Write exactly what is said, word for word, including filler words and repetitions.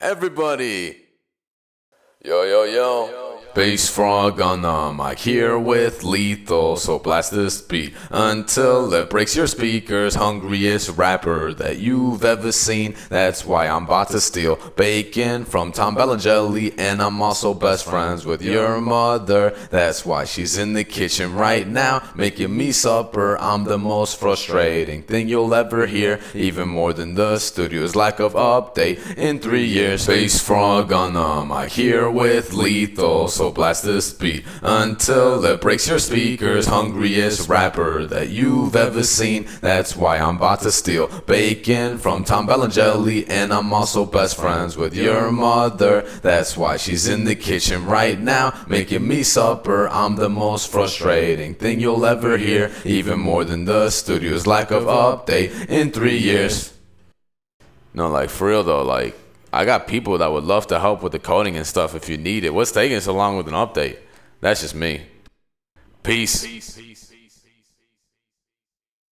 Everybody! Yo, yo, yo. Bass Frog on the mic here with Lethal, so blast this beat until it breaks your speakers. Hungriest rapper that you've ever seen. That's why I'm about to steal bacon from Tom Belangeli, and I'm also best friends with your mother. That's why she's in the kitchen right now making me supper. I'm the most frustrating thing you'll ever hear, even more than the studio's lack of update in three years. Bass Frog on the mic here with Lethal, so blast this beat until it breaks your speakers. Hungriest rapper that you've ever seen. That's why I'm about to steal bacon from Tom Belangeli, and I'm also best friends with your mother. That's why she's in the kitchen right now making me supper. I'm the most frustrating thing you'll ever hear, even more than the studio's lack of update in three years. No, like for real though, like I got people that would love to help with the coding and stuff if you need it. What's taking so long with an update? That's just me. Peace. Peace, peace, peace.